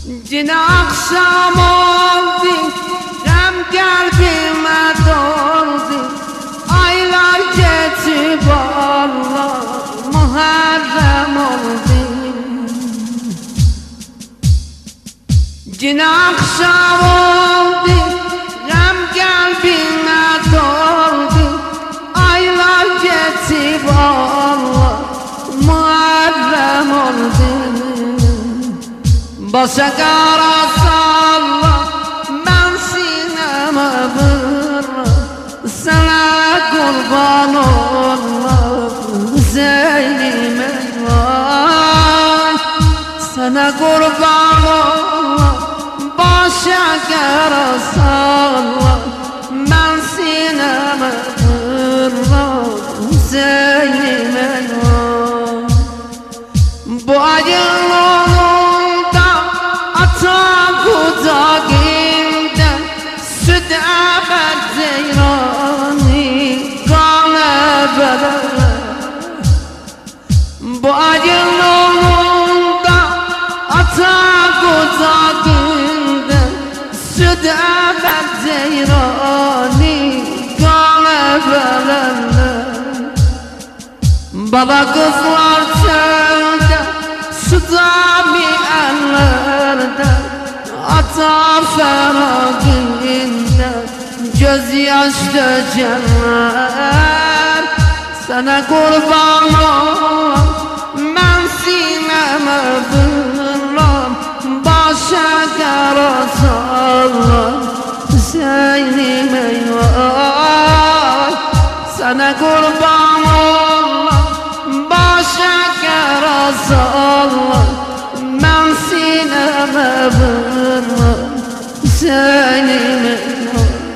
Yine akşam oldu, hem kalbime doldu. Aylar geçip Allah Muharrem oldu. Yine akşam oldu, hem kalbime doldu. Aylar geçip Allah Muharrem oldu. Başa kara salla, ben sineme vurma. Sana kurban olma, Zeynime vay. Sana kurban olma, başa kara salla, ben sineme vurma, Zeynime vay. Bu ayın kucağımdan süt emer zeyrani kanı bele. Bu ayın onunda ata kucağımdan süt emer zeyrani kanı bele. Baba kızlar çölde süt-i ellerde ata feraginde gözyaş dökerler. Sana kurban olam, ben sineme vuram. Başa kara sallam, Zeynime vay. Sana kurban olam, başa kara sallam, ben sineme vuram, Zeynime